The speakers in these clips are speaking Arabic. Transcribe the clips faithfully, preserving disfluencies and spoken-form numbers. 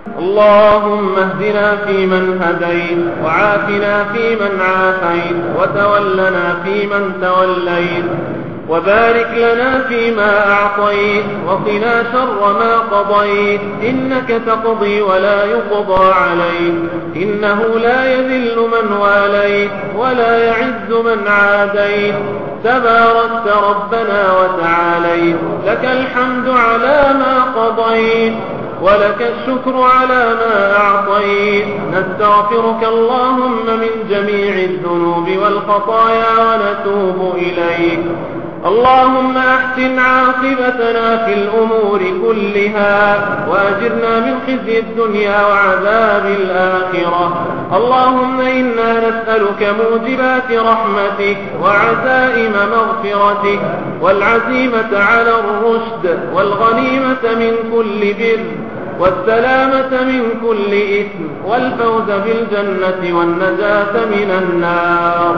اللهم اهدنا فيمن هديت، وعافنا فيمن عافيت، وتولنا فيمن توليت، وبارك لنا فيما أعطيت، وقنا شر ما قضيت، إنك تقضي ولا يقضى عليك، إنه لا يذل من واليت ولا يعز من عاديت، تباركت ربنا وتعاليت، لك الحمد على ما قضيت، ولك الشكر على ما أعطيت، نستغفرك اللهم من جميع الذنوب والخطايا ونتوب إليك. اللهم أحسن عاقبتنا في الأمور كلها، وأجرنا من خزي الدنيا وعذاب الآخرة. اللهم إنا نسألك موجبات رحمتك وعزائم مغفرتك، والعزيمة على الرشد، والغنيمة من كل بر، والسلامة من كل إثم، والفوز بالجنة والنجاة من النار.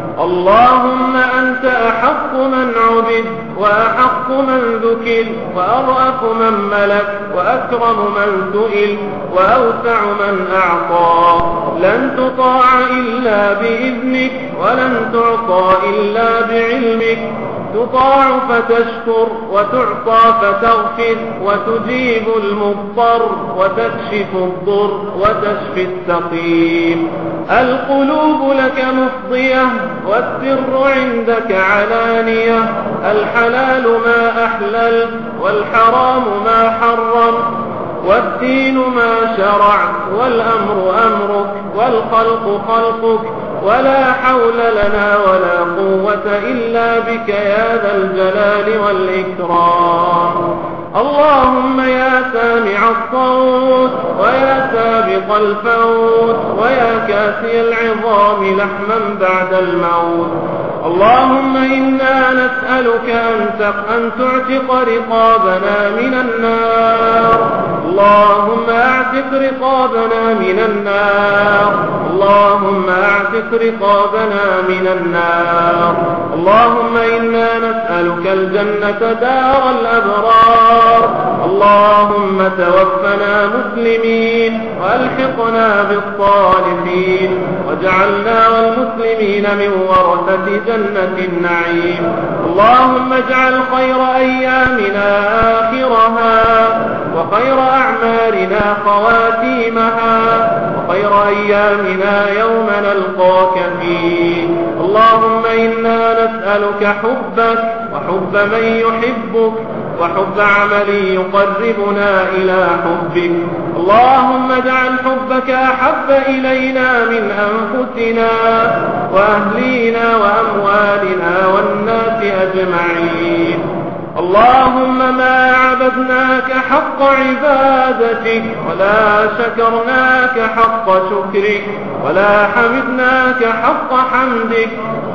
اللهم أنت أحق من عبد، وأحق من ذكر، وأرأف من ملك، وأكرم من سئل، وأوسع من أعطى. لن تطاع إلا بإذنك، ولن تعطى إلا بعلمك، تطاع فتشكر، وتعطى فتغفر، وتجيب المضطر، وتكشف الضر، وتشفي السقيم. القلوب لك مفضية، والسر عندك علانية، الحلال ما أحللت، والحرام ما حرمت، والدين ما شرعت، والأمر أمرك، والخلق خلقك، ولا حول لنا ولا قوة إلا بك يا ذا الجلال والإكرام. اللهم يا سامع الصوت، ويا سابق الفوت، ويا كاسي العظام لحما بعد الموت، اللهم إنا نسألك أن تعتق رقابنا من النار. اللهم اعتق رقابنا من النار. اللهم اعتق رقابنا من النار. اللهم إنا نسألك الجنة دار الأبرار. اللهم توفنا مسلمين، وألحقنا بالصالحين، واجعلنا والمسلمين من ورثة جنة النعيم. اللهم اجعل خير أيامنا آخرها، وخير أعمالنا خواتيمها، وخير أيامنا يوم نلقاك فيه. اللهم إنا نسألك حبك، وحب من يحبك، وحب عمل يقربنا إلى حبك. اللهم اجعل حبك أحب إلينا من أنفسنا، وأهلينا، وأموالنا، والناس أجمعين. اللهم ما عبدناك حق عبادتك، ولا شكرناك حق شكرك، ولا حمدناك حق حمدك.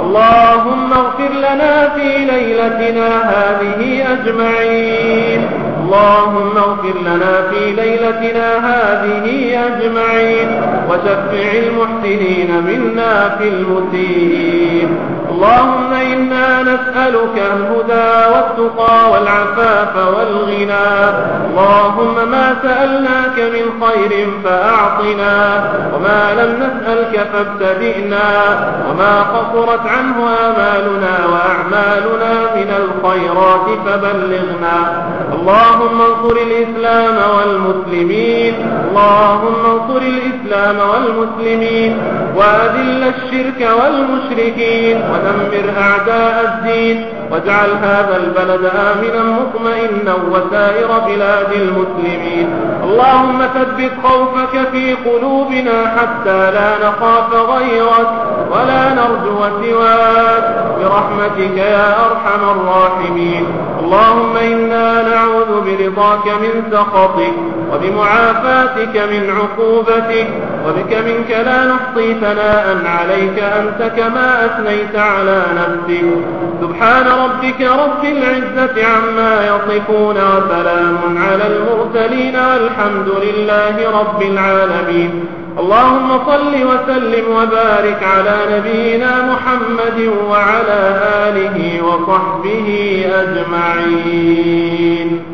اللهم اغفر لنا في ليلتنا هذه أجمعين. اللهم اغفر لنا في ليلتنا هذه أجمعين، وشفع المحسنين منا في المسيئين. اللهم إنا نسألك الهدى والتقى والعفاف والغنى. اللهم ما سألناك من خير فأعطنا، وما لم نسألك فابتدئنا، وما قصرت عنه آمالنا وأعمالنا من الخيرات فبلغنا. اللهم انصر الإسلام والمسلمين. اللهم انصر الإسلام والمسلمين، وأذل الشرك والمشركين، ودمر أعداء الدين، واجعل هذا البلد آمنا مطمئنا وسائر بلاد المسلمين. اللهم ثبت خوفك في قلوبنا حتى لا نخاف غيرك ولا نرجو سواك، برحمتك يا أرحم الراحمين. اللهم إنا نعوذ برضاك من سخطك، وبمعافاتك من عقوبتك، وبك منك لا نحصي ثناء عليك أنت كما أثنيت على نفسك. سبحان ربك رب العزة عما يصفون، وسلام على المرسلين، والحمد لله رب العالمين. اللهم صل وسلم وبارك على نبينا محمد وعلى آله وصحبه أجمعين.